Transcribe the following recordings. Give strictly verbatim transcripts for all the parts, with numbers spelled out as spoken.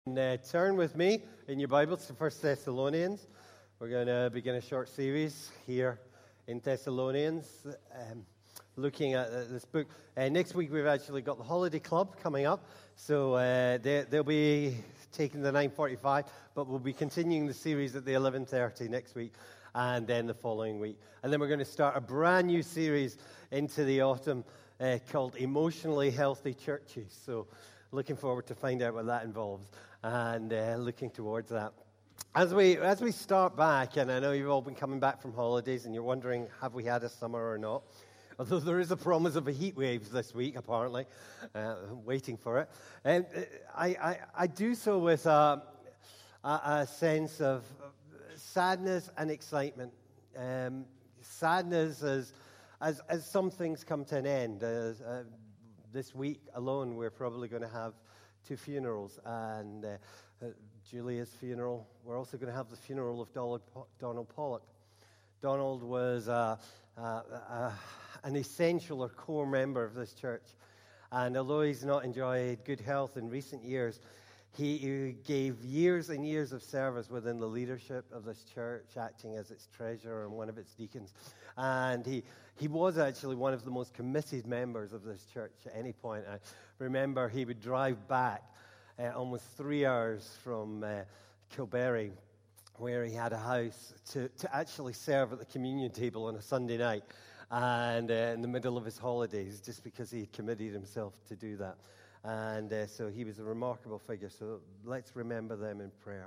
And, uh, turn with me in your Bibles to First Thessalonians. We're going to begin a short series here in Thessalonians, um, looking at uh, this book. Uh, next week we've actually got the Holiday Club coming up, so uh, they, they'll be taking the nine forty-five, but we'll be continuing the series at the eleven thirty next week, and then the following week. And then we're going to start a brand new series into the autumn uh, called Emotionally Healthy Churches. So looking forward to find out what that involves, and uh, looking towards that. As we as we start back, and I know you've all been coming back from holidays, and you're wondering, have we had a summer or not? Although there is a promise of a heat wave this week, apparently, uh, waiting for it. And I, I, I do so with a, a, a sense of sadness and excitement. Um, sadness as, as as some things come to an end. As, uh, This week alone, we're probably going to have two funerals, and uh, uh, Julia's funeral. We're also going to have the funeral of Donald, Donald Pollock. Donald was uh, uh, uh, an essential or core member of this church, and although he's not enjoyed good health in recent years, he, he gave years and years of service within the leadership of this church, acting as its treasurer and one of its deacons. And he he was actually one of the most committed members of this church at any point. I remember he would drive back uh, almost three hours from uh, Kilberry, where he had a house, to, to actually serve at the communion table on a Sunday night, and uh, in the middle of his holidays, just because he had committed himself to do that. And uh, so he was a remarkable figure. So let's remember them in prayer.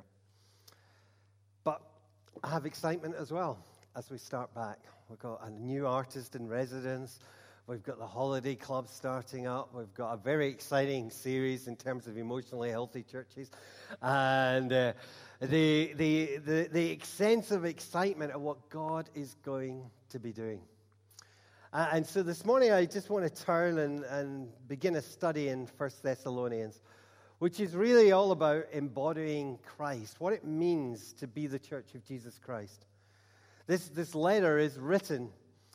But I have excitement as well as we start back. We've got a new artist in residence. We've got the Holiday Club starting up. We've got a very exciting series in terms of emotionally healthy churches. And uh, the, the, the, the sense of excitement of what God is going to be doing. Uh, and so this morning I just want to turn and, and begin a study in First Thessalonians, which is really all about embodying Christ, what it means to be the church of Jesus Christ. This, this letter is written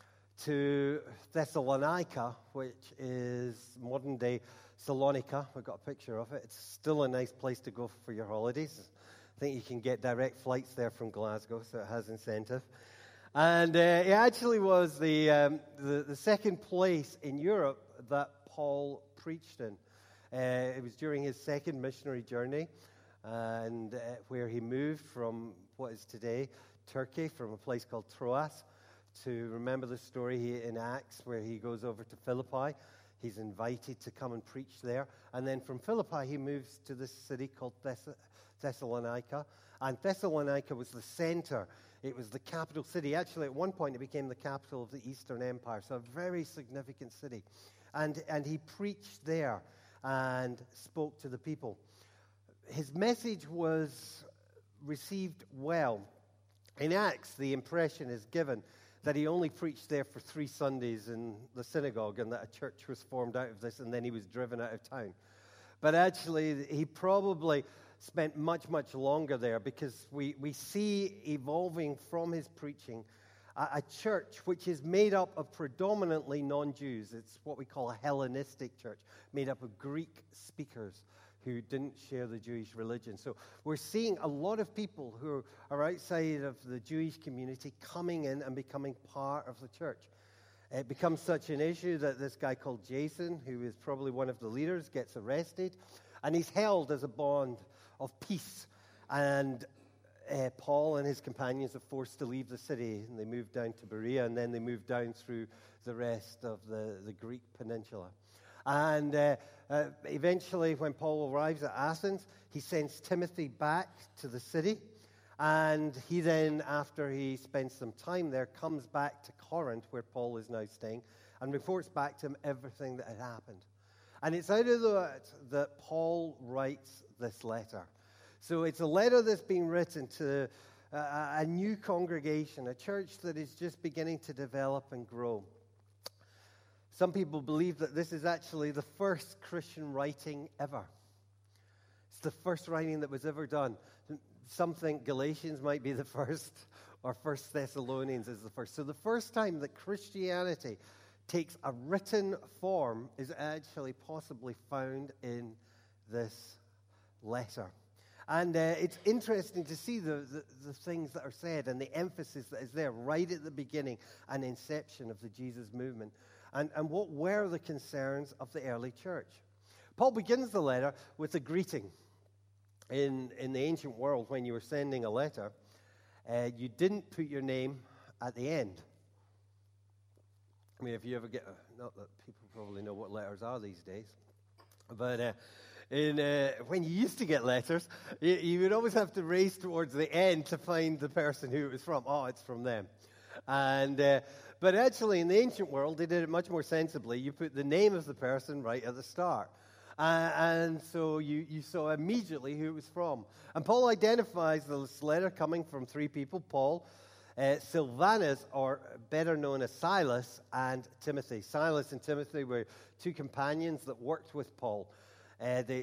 to Thessalonica, which is modern-day Salonika. We've got a picture of it. It's still a nice place to go for your holidays. I think you can get direct flights there from Glasgow, so it has incentive. And uh, it actually was the, um, the the second place in Europe that Paul preached in. Uh, it was during his second missionary journey, and uh, where he moved from what is today Turkey, from a place called Troas, to remember the story he, in Acts, where he goes over to Philippi. He's invited to come and preach there. And then from Philippi, he moves to this city called Thess- Thessalonica. And Thessalonica was the center. It was the capital city. Actually, at one point, it became the capital of the Eastern Empire. So a very significant city. And, and he preached there and spoke to the people. His message was received well. In Acts, the impression is given that he only preached there for three Sundays in the synagogue, and that a church was formed out of this, and then he was driven out of town. But actually, he probably spent much, much longer there, because we, we see evolving from his preaching a, a church which is made up of predominantly non-Jews. It's what we call a Hellenistic church, made up of Greek speakers who didn't share the Jewish religion. So we're seeing a lot of people who are outside of the Jewish community coming in and becoming part of the church. It becomes such an issue that this guy called Jason, who is probably one of the leaders, gets arrested, and he's held as a bond of peace. And uh, Paul and his companions are forced to leave the city, and they move down to Berea, and then they move down through the rest of the, the Greek peninsula. And uh, uh, eventually, when Paul arrives at Athens, he sends Timothy back to the city. And he then, after he spends some time there, comes back to Corinth, where Paul is now staying, and reports back to him everything that had happened. And it's out of that that Paul writes this letter. So it's a letter that's being written to a, a new congregation, a church that is just beginning to develop and grow. Some people believe that this is actually the first Christian writing ever. It's the first writing that was ever done. Some think Galatians might be the first, or First Thessalonians is the first. So the first time that Christianity takes a written form is actually possibly found in this letter. And uh, it's interesting to see the, the, the things that are said and the emphasis that is there right at the beginning and inception of the Jesus movement. And, and what were the concerns of the early church? Paul begins the letter with a greeting. In, in the ancient world, when you were sending a letter, uh, you didn't put your name at the end. I mean, if you ever get, a, not that people probably know what letters are these days, but uh, in, uh, when you used to get letters, you, you would always have to race towards the end to find the person who it was from. Oh, it's from them. And uh, but actually, in the ancient world, they did it much more sensibly. You put the name of the person right at the start. Uh, and so you, you saw immediately who it was from. And Paul identifies this letter coming from three people, Paul, uh, Silvanus, or better known as Silas, and Timothy. Silas and Timothy were two companions that worked with Paul. Uh, they,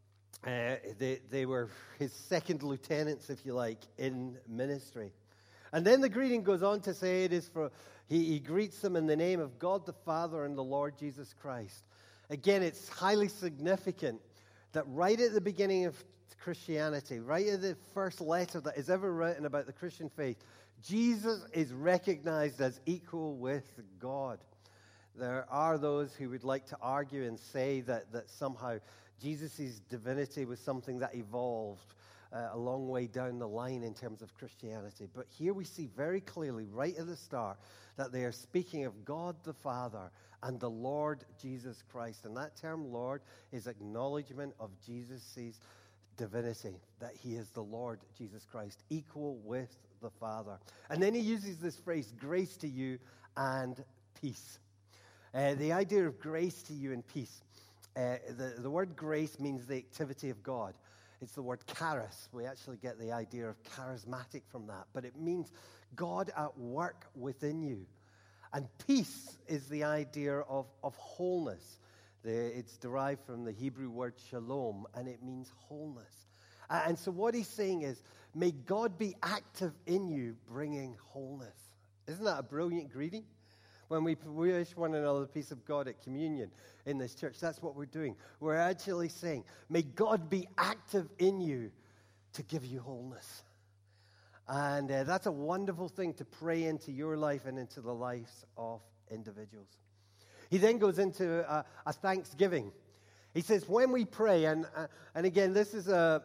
uh, they, they were his second lieutenants, if you like, in ministry. And then the greeting goes on to say it is for, he, he greets them in the name of God the Father and the Lord Jesus Christ. Again, it's highly significant that right at the beginning of Christianity, right at the first letter that is ever written about the Christian faith, Jesus is recognized as equal with God. There are those who would like to argue and say that, that somehow Jesus' divinity was something that evolved uh, a long way down the line in terms of Christianity. But here we see very clearly, right at the start, that they are speaking of God the Father and the Lord Jesus Christ. And that term Lord is acknowledgement of Jesus' divinity, that he is the Lord Jesus Christ, equal with the Father. And then he uses this phrase, grace to you and peace. Uh, the idea of grace to you and peace. Uh, the, the word grace means the activity of God. It's the word charis. We actually get the idea of charismatic from that. But it means God at work within you. And peace is the idea of, of wholeness. The, it's derived from the Hebrew word shalom, and it means wholeness. Uh, and so what he's saying is, may God be active in you, bringing wholeness. Isn't that a brilliant greeting? When we wish one another the peace of God at communion in this church, that's what we're doing. We're actually saying, may God be active in you to give you wholeness. And uh, that's a wonderful thing to pray into your life and into the lives of individuals. He then goes into a, a thanksgiving. He says, when we pray, and uh, and again, this is a,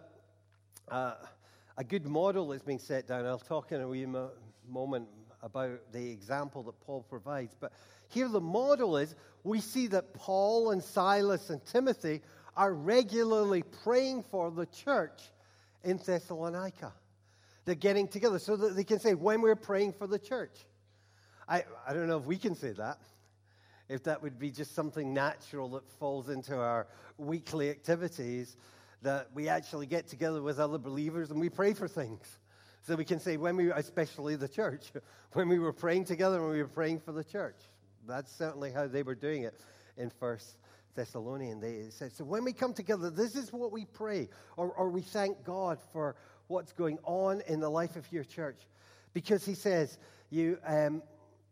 a, a good model that's being set down. I'll talk in a wee mo- moment about the example that Paul provides. But here the model is, we see that Paul and Silas and Timothy are regularly praying for the church in Thessalonica. They're getting together so that they can say, when we're praying for the church. I, I don't know if we can say that. If that would be just something natural that falls into our weekly activities, that we actually get together with other believers and we pray for things. So we can say, when we, especially the church, when we were praying together and we were praying for the church. That's certainly how they were doing it in First Thessalonians. They said, so when we come together, this is what we pray, or, or we thank God for what's going on in the life of your church. Because he says, you, um,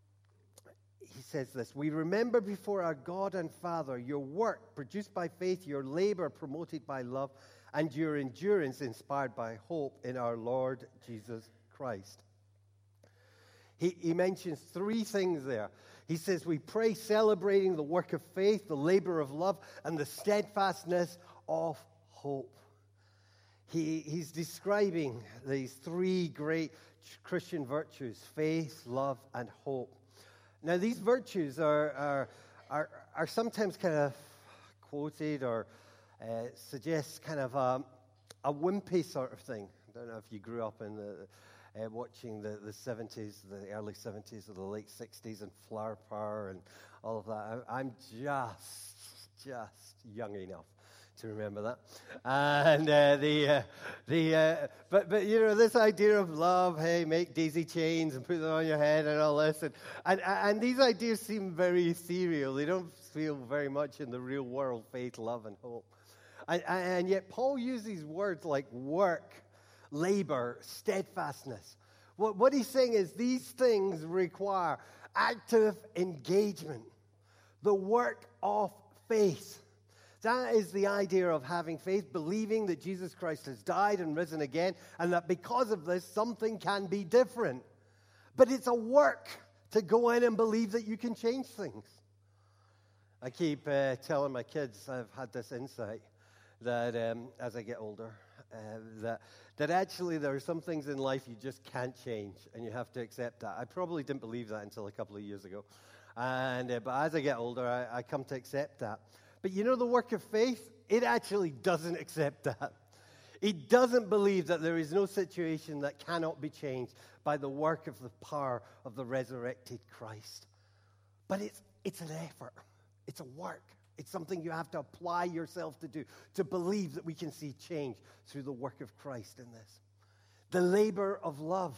he says this, we remember before our God and Father your work produced by faith, your labor promoted by love, and your endurance inspired by hope in our Lord Jesus Christ. He, he mentions three things there. He says we pray celebrating the work of faith, the labor of love, and the steadfastness of hope. He, he's describing these three great Christian virtues, faith, love, and hope. Now, these virtues are, are, are, are sometimes kind of quoted or uh, suggest kind of a, a wimpy sort of thing. I don't know if you grew up in the uh, watching the, the seventies, the early seventies or the late sixties and Flower Power and all of that. I, I'm just, just young enough to remember that. And uh, the, uh, the, uh, but, but, you know, this idea of love, hey, make daisy chains and put them on your head and all this. And, and, and these ideas seem very ethereal. They don't feel very much in the real world, faith, love, and hope. And, and yet Paul uses words like work, labor, steadfastness. What, what he's saying is these things require active engagement, the work of faith. That is the idea of having faith, believing that Jesus Christ has died and risen again, and that because of this, something can be different. But it's a work to go in and believe that you can change things. I keep uh, telling my kids, I've had this insight, that um, as I get older, uh, that, that actually there are some things in life you just can't change, and you have to accept that. I probably didn't believe that until a couple of years ago. And uh, but as I get older, I, I come to accept that. But you know the work of faith? It actually doesn't accept that. It doesn't believe that there is no situation that cannot be changed by the work of the power of the resurrected Christ. But it's it's an effort. It's a work. It's something you have to apply yourself to do, to believe that we can see change through the work of Christ in this. The labor of love.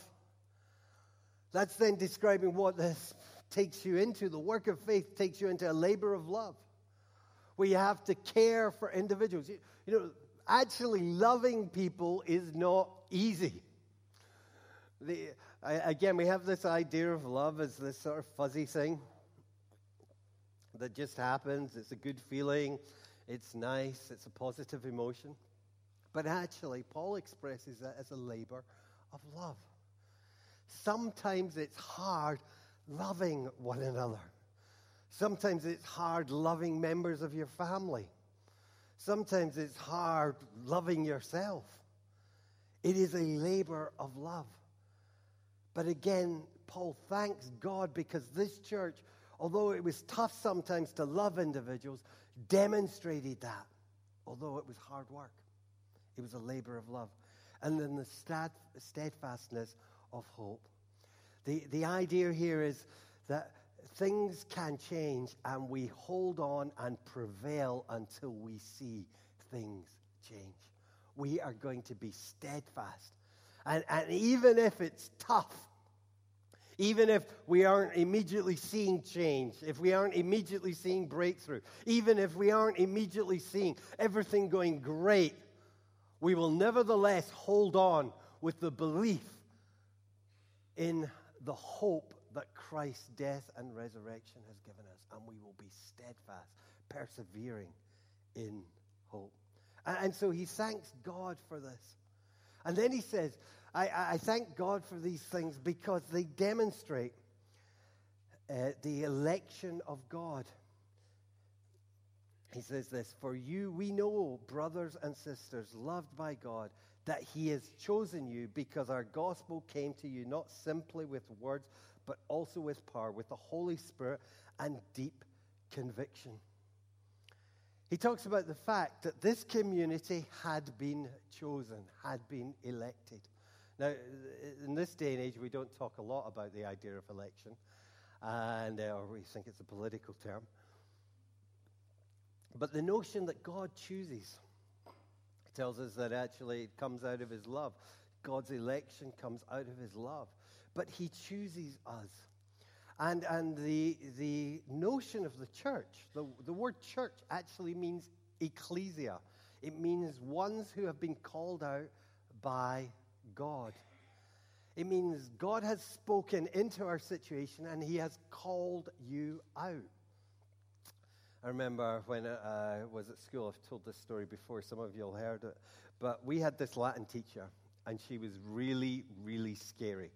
That's then describing what this takes you into. The work of faith takes you into a labor of love, where you have to care for individuals. You, you know, actually loving people is not easy. The, I, again, we have this idea of love as this sort of fuzzy thing that just happens. It's a good feeling. It's nice. It's a positive emotion. But actually, Paul expresses that as a labor of love. Sometimes it's hard loving one another. Sometimes it's hard loving members of your family. Sometimes it's hard loving yourself. It is a labor of love. But again, Paul thanks God because this church, although it was tough sometimes to love individuals, demonstrated that, although it was hard work. It was a labor of love. And then the steadfastness of hope. The, the idea here is that things can change and we hold on and prevail until we see things change. We are going to be steadfast. And, and even if it's tough, even if we aren't immediately seeing change, if we aren't immediately seeing breakthrough, even if we aren't immediately seeing everything going great, we will nevertheless hold on with the belief in the hope that Christ's death and resurrection has given us, and we will be steadfast, persevering in hope. And, and so he thanks God for this. And then he says, I, I thank God for these things because they demonstrate uh, the election of God. He says this, for you we know, brothers and sisters, loved by God, that he has chosen you because our gospel came to you not simply with words, but also with power, with the Holy Spirit and deep conviction. He talks about the fact that this community had been chosen, had been elected. Now, in this day and age, we don't talk a lot about the idea of election, and uh, or we think it's a political term. But the notion that God chooses tells us that actually it comes out of his love. God's election comes out of his love. But he chooses us. And and the the notion of the church, the, the word church actually means ecclesia. It means ones who have been called out by God. It means God has spoken into our situation and he has called you out. I remember when I was at school, I've told this story before, some of you all heard it, but we had this Latin teacher and she was really, really scary.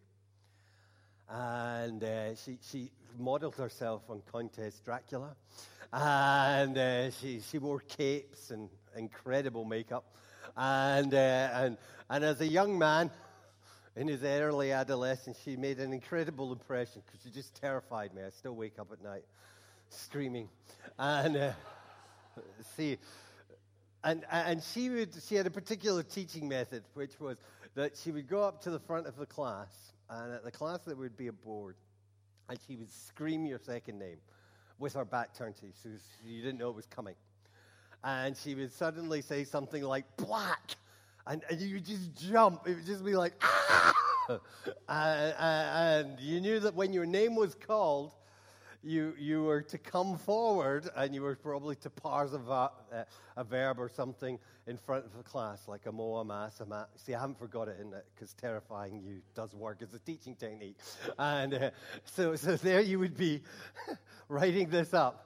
And uh, she, she modeled herself on Countess Dracula. And uh, she, she wore capes and incredible makeup. And, uh, and, and as a young man in his early adolescence, she made an incredible impression because she just terrified me. I still wake up at night screaming. And uh, see, and, and she would she had a particular teaching method, which was that she would go up to the front of the class, and at the class there would be a board, and she would scream your second name with her back turned to you, so you didn't know it was coming. And she would suddenly say something like, black, and, and you would just jump. It would just be like, ah! and, and you knew that when your name was called, you you were to come forward, and you were probably to parse a, va- uh, a verb or something in front of the class, like a moa, mas, a ma. See, I haven't forgot it in it, because terrifying you does work as a teaching technique. And uh, so, so there you would be writing this up.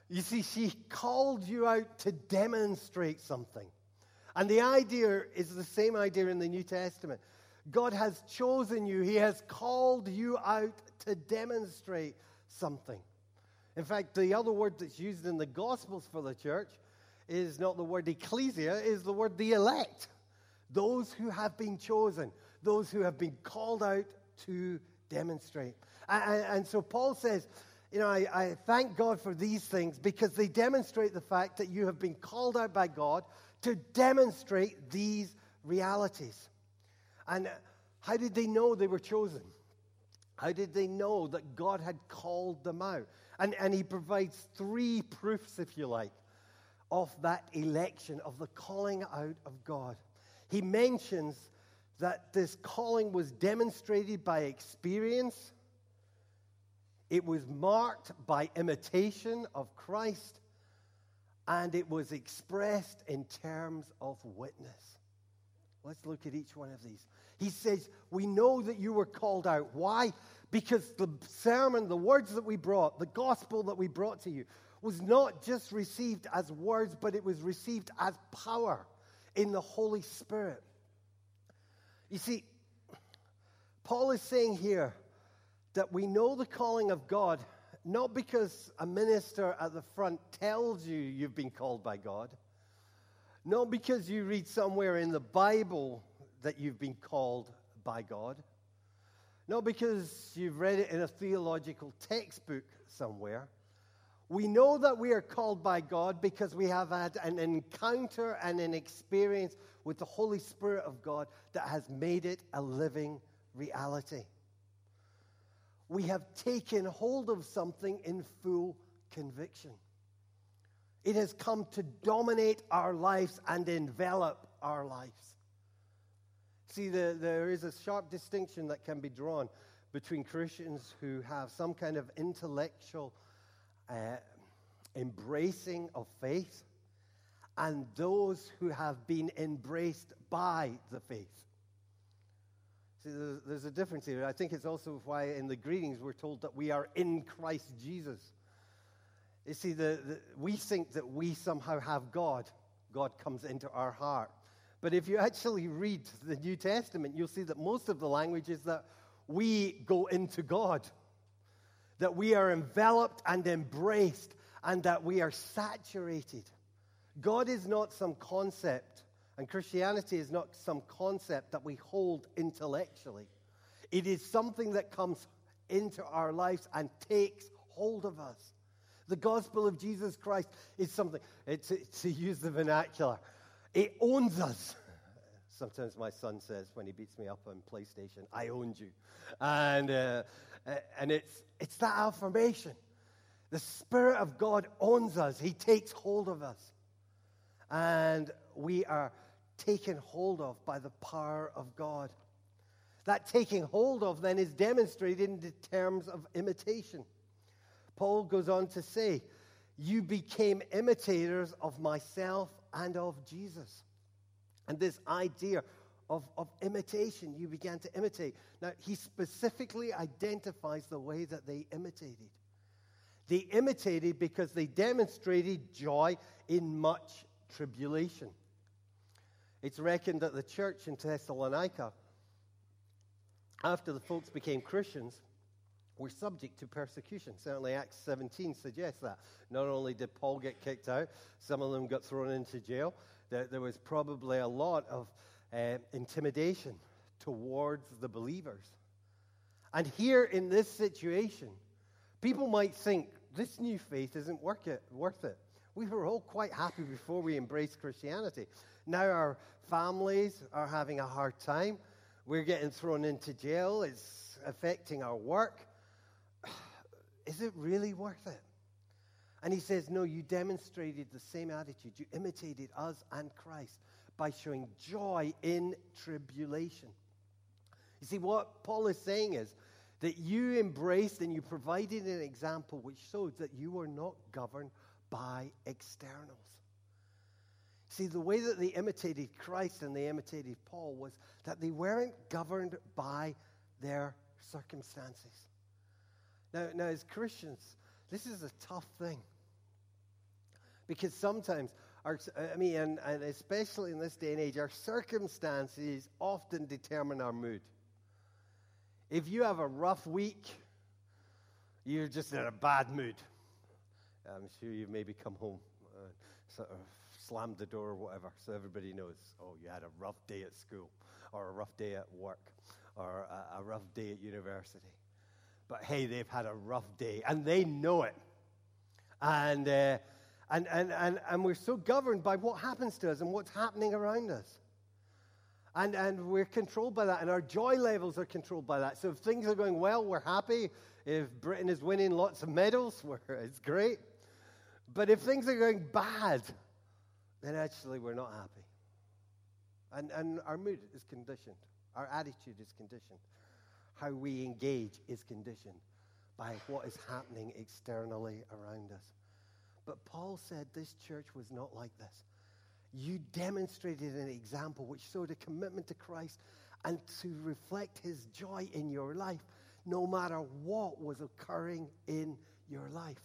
You see, she called you out to demonstrate something. And the idea is the same idea in the New Testament. God has chosen you. He has called you out to demonstrate something. In fact, the other word that's used in the Gospels for the church is not the word ecclesia, is the word the elect. Those who have been chosen, those who have been called out to demonstrate. And, and so Paul says, you know, I, I thank God for these things because they demonstrate the fact that you have been called out by God to demonstrate these realities. And how did they know they were chosen? How did they know that God had called them out? And, and he provides three proofs, if you like, of that election, of the calling out of God. He mentions that this calling was demonstrated by experience. It was marked by imitation of Christ. And it was expressed in terms of witness. Let's look at each one of these. He says, we know that you were called out. Why? Because the sermon, the words that we brought, the gospel that we brought to you, was not just received as words, but it was received as power in the Holy Spirit. You see, Paul is saying here that we know the calling of God, not because a minister at the front tells you you've been called by God, not because you read somewhere in the Bible that you've been called by God, not because you've read it in a theological textbook somewhere. We know that we are called by God because we have had an encounter and an experience with the Holy Spirit of God that has made it a living reality. We have taken hold of something in full conviction. It has come to dominate our lives and envelop our lives. See, the, there is a sharp distinction that can be drawn between Christians who have some kind of intellectual uh, embracing of faith and those who have been embraced by the faith. See, there's, there's a difference here. I think it's also why in the greetings we're told that we are in Christ Jesus. You see, the, the, we think that we somehow have God. God comes into our heart. But if you actually read the New Testament, you'll see that most of the language is that we go into God, that we are enveloped and embraced, and that we are saturated. God is not some concept, and Christianity is not some concept that we hold intellectually. It is something that comes into our lives and takes hold of us. The gospel of Jesus Christ is something, it, to, to use the vernacular, it owns us. Sometimes my son says when he beats me up on PlayStation, I owned you. And, uh, and it's, it's that affirmation. The Spirit of God owns us. He takes hold of us. And we are taken hold of by the power of God. That taking hold of then is demonstrated in the terms of imitation. Paul goes on to say, you became imitators of myself and of Jesus. And this idea of, of imitation, you began to imitate. Now, he specifically identifies the way that they imitated. They imitated because they demonstrated joy in much tribulation. It's reckoned that the church in Thessalonica, after the folks became Christians, were subject to persecution. Certainly Acts seventeen suggests that. Not only did Paul get kicked out, some of them got thrown into jail. There, there was probably a lot of uh, intimidation towards the believers. And here in this situation, people might think, this new faith isn't worth it. Worth it. We were all quite happy before we embraced Christianity. Now our families are having a hard time. We're getting thrown into jail. It's affecting our work. Is it really worth it? And he says, no, you demonstrated the same attitude. You imitated us and Christ by showing joy in tribulation. You see, what Paul is saying is that you embraced and you provided an example which showed that you were not governed by externals. See, the way that they imitated Christ and they imitated Paul was that they weren't governed by their circumstances. Now, now, as Christians, this is a tough thing. Because sometimes, our, I mean, and, and especially in this day and age, our circumstances often determine our mood. If you have a rough week, you're just in a bad mood. I'm sure you've maybe come home, uh, sort of slammed the door or whatever, so everybody knows, oh, you had a rough day at school, or a rough day at work, or a, a rough day at university. But hey, they've had a rough day, and they know it. And, uh, and, and, and, and we're so governed by what happens to us and what's happening around us. And, and we're controlled by that, and our joy levels are controlled by that. So if things are going well, we're happy. If Britain is winning lots of medals, we're, it's great. But if things are going bad, then actually we're not happy. And, and our mood is conditioned. Our attitude is conditioned. How we engage is conditioned by what is happening externally around us. But Paul said this church was not like this. You demonstrated an example which showed a commitment to Christ and to reflect his joy in your life, no matter what was occurring in your life.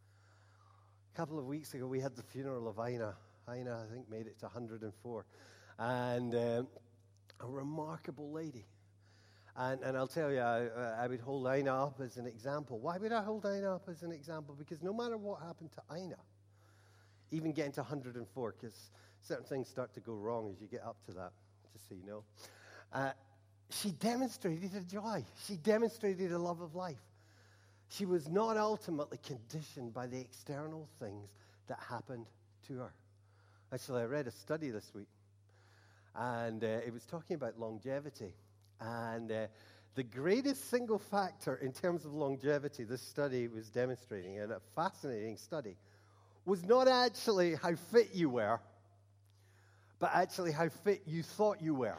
A couple of weeks ago, we had the funeral of Ina. Ina, I think, made it to one hundred and four. And um, a remarkable lady. And, and I'll tell you, I, I would hold Ina up as an example. Why would I hold Ina up as an example? Because no matter what happened to Ina, even getting to one hundred and four, because certain things start to go wrong as you get up to that, just so you know. Uh, she demonstrated a joy. She demonstrated a love of life. She was not ultimately conditioned by the external things that happened to her. Actually, I read a study this week, and uh, it was talking about longevity. And uh, the greatest single factor in terms of longevity, this study was demonstrating, and a fascinating study, was not actually how fit you were, but actually how fit you thought you were.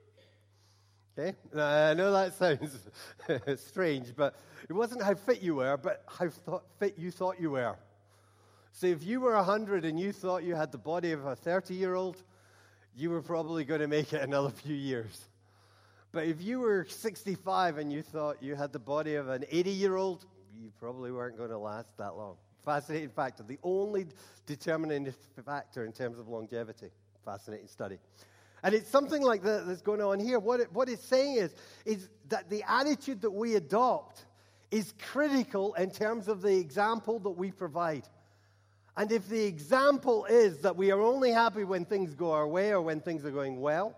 Okay? Now, I know that sounds strange, but it wasn't how fit you were, but how th- fit you thought you were. So if you were one hundred and you thought you had the body of a thirty-year-old, you were probably going to make it another few years. But if you were sixty-five and you thought you had the body of an eighty-year-old, you probably weren't going to last that long. Fascinating factor. The only determining factor in terms of longevity. Fascinating study. And it's something like that that's going on here. What, it, what it's saying is, is that the attitude that we adopt is critical in terms of the example that we provide. And if the example is that we are only happy when things go our way or when things are going well,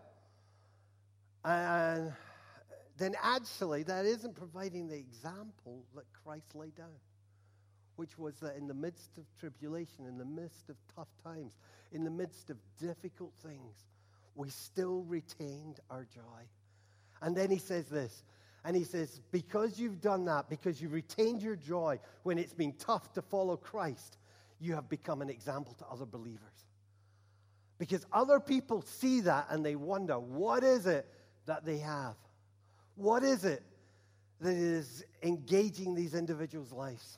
and then actually that isn't providing the example that Christ laid down, which was that in the midst of tribulation, in the midst of tough times, in the midst of difficult things, we still retained our joy. And then he says this, and he says, because you've done that, because you've retained your joy when it's been tough to follow Christ, you have become an example to other believers. Because other people see that and they wonder, what is it that they have? What is it that is engaging these individuals' lives?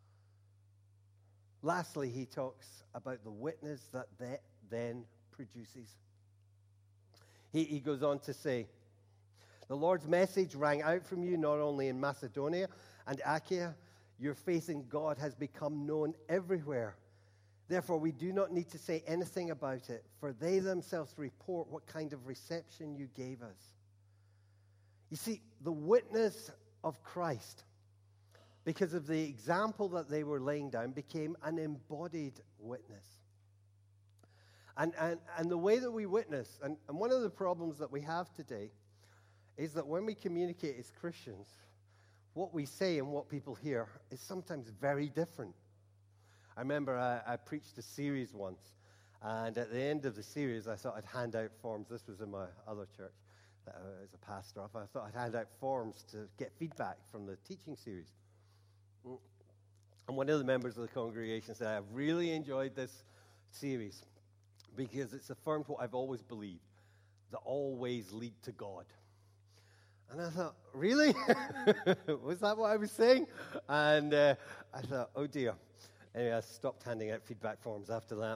Lastly, he talks about the witness that that then produces. He, he goes on to say, the Lord's message rang out from you not only in Macedonia and Achaia, your faith in God has become known everywhere. Therefore, we do not need to say anything about it, for they themselves report what kind of reception you gave us. You see, the witness of Christ, because of the example that they were laying down, became an embodied witness. And, and, and the way that we witness, and, and one of the problems that we have today is that when we communicate as Christians, what we say and what people hear is sometimes very different. I remember I, I preached a series once, and at the end of the series, I thought I'd hand out forms. This was in my other church that I was a pastor of. I thought I'd hand out forms to get feedback from the teaching series. And one of the members of the congregation said, I've really enjoyed this series because it's affirmed what I've always believed, that all ways lead to God. And I thought, really? Was that what I was saying? And uh, I thought, oh dear. Anyway, I stopped handing out feedback forms after that.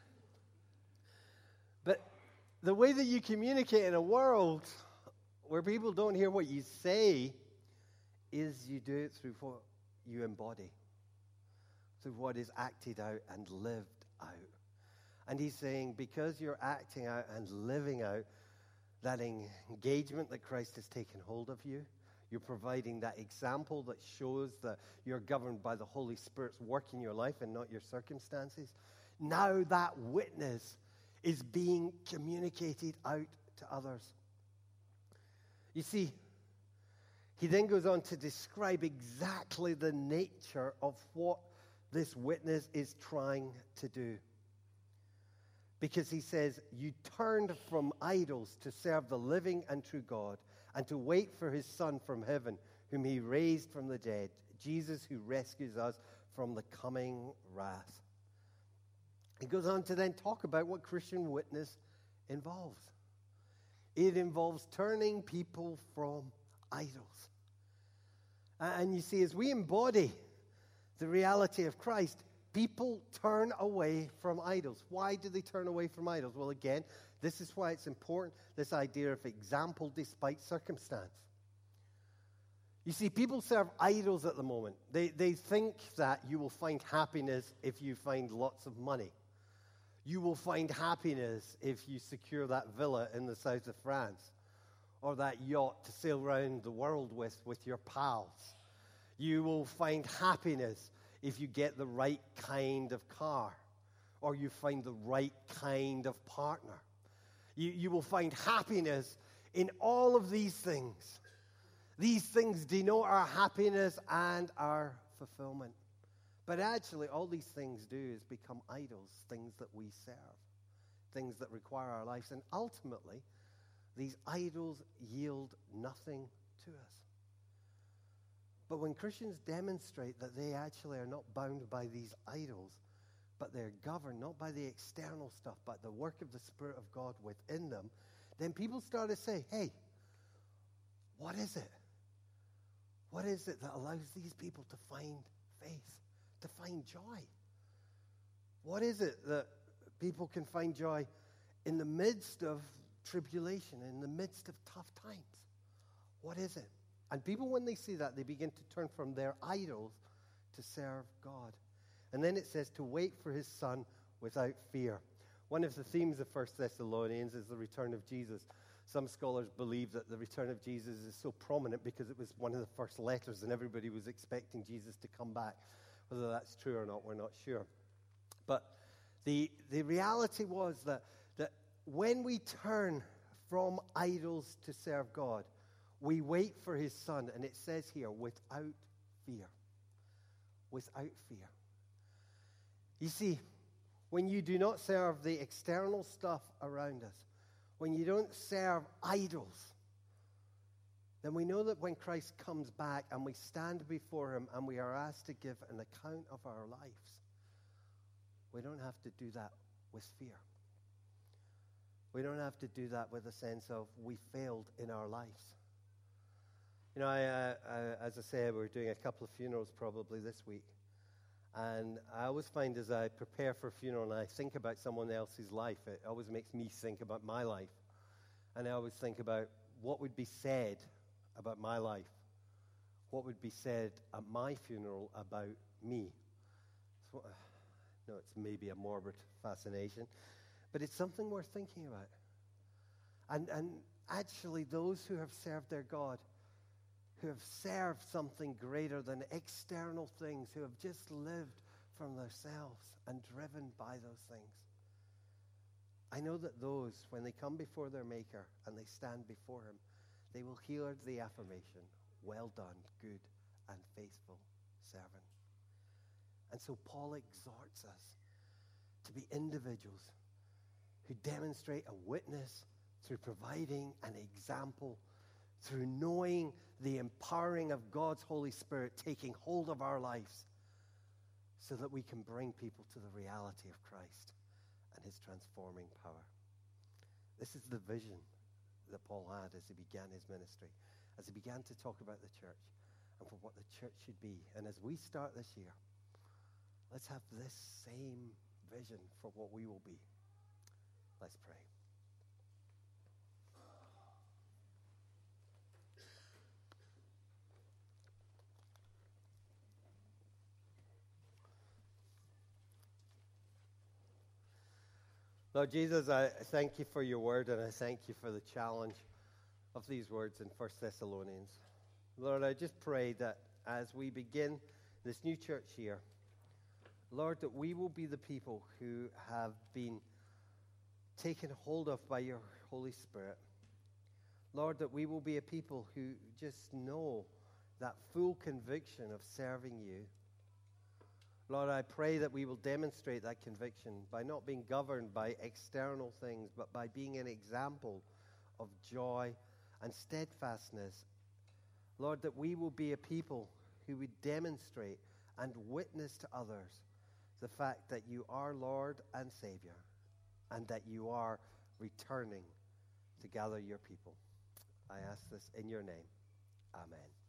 But the way that you communicate in a world where people don't hear what you say is you do it through what you embody, through what is acted out and lived out. And he's saying, because you're acting out and living out that engagement that Christ has taken hold of you, you're providing that example that shows that you're governed by the Holy Spirit's work in your life and not your circumstances. Now that witness is being communicated out to others. You see, he then goes on to describe exactly the nature of what this witness is trying to do. Because he says, you turned from idols to serve the living and true God, and to wait for his Son from heaven, whom he raised from the dead, Jesus, who rescues us from the coming wrath. He goes on to then talk about what Christian witness involves. It involves turning people from idols. And you see, as we embody the reality of Christ, people turn away from idols. Why do they turn away from idols? Well, again, this is why it's important, this idea of example despite circumstance. You see, people serve idols at the moment. They, they think that you will find happiness if you find lots of money. You will find happiness if you secure that villa in the south of France, or that yacht to sail around the world with with your pals. You will find happiness if you get the right kind of car, or you find the right kind of partner. You, you will find happiness in all of these things. These things denote our happiness and our fulfillment. But actually, all these things do is become idols, things that we serve, things that require our lives. And ultimately, these idols yield nothing to us. But when Christians demonstrate that they actually are not bound by these idols, but they're governed not by the external stuff, but the work of the Spirit of God within them, then people start to say, hey, what is it? What is it that allows these people to find faith, to find joy? What is it that people can find joy in the midst of tribulation, in the midst of tough times? What is it? And people, when they see that, they begin to turn from their idols to serve God. And then it says to wait for his Son without fear. One of the themes of First Thessalonians is the return of Jesus. Some scholars believe that the return of Jesus is so prominent because it was one of the first letters and everybody was expecting Jesus to come back. Whether that's true or not, we're not sure. But the, the reality was that, that when we turn from idols to serve God, we wait for his Son, and it says here, without fear. Without fear. You see, when you do not serve the external stuff around us, when you don't serve idols, then we know that when Christ comes back and we stand before him and we are asked to give an account of our lives, we don't have to do that with fear. We don't have to do that with a sense of we failed in our lives. You know, I, uh, I, as I said, we're doing a couple of funerals probably this week. And I always find as I prepare for a funeral and I think about someone else's life, it always makes me think about my life. And I always think about what would be said about my life. What would be said at my funeral about me. So, no, it's maybe a morbid fascination, but it's something worth thinking about. And, and actually, those who have served their God, who have served something greater than external things, who have just lived from themselves and driven by those things. I know that those, when they come before their Maker and they stand before him, they will hear the affirmation, well done, good and faithful servant. And so Paul exhorts us to be individuals who demonstrate a witness through providing an example, through knowing the empowering of God's Holy Spirit taking hold of our lives so that we can bring people to the reality of Christ and his transforming power. This is the vision that Paul had as he began his ministry, as he began to talk about the church and for what the church should be. And as we start this year, let's have this same vision for what we will be. Let's pray. Lord Jesus, I thank you for your word, and I thank you for the challenge of these words in First Thessalonians. Lord, I just pray that as we begin this new church year, Lord, that we will be the people who have been taken hold of by your Holy Spirit. Lord, that we will be a people who just know that full conviction of serving you. Lord, I pray that we will demonstrate that conviction by not being governed by external things, but by being an example of joy and steadfastness. Lord, that we will be a people who would demonstrate and witness to others the fact that you are Lord and Savior, and that you are returning to gather your people. I ask this in your name. Amen.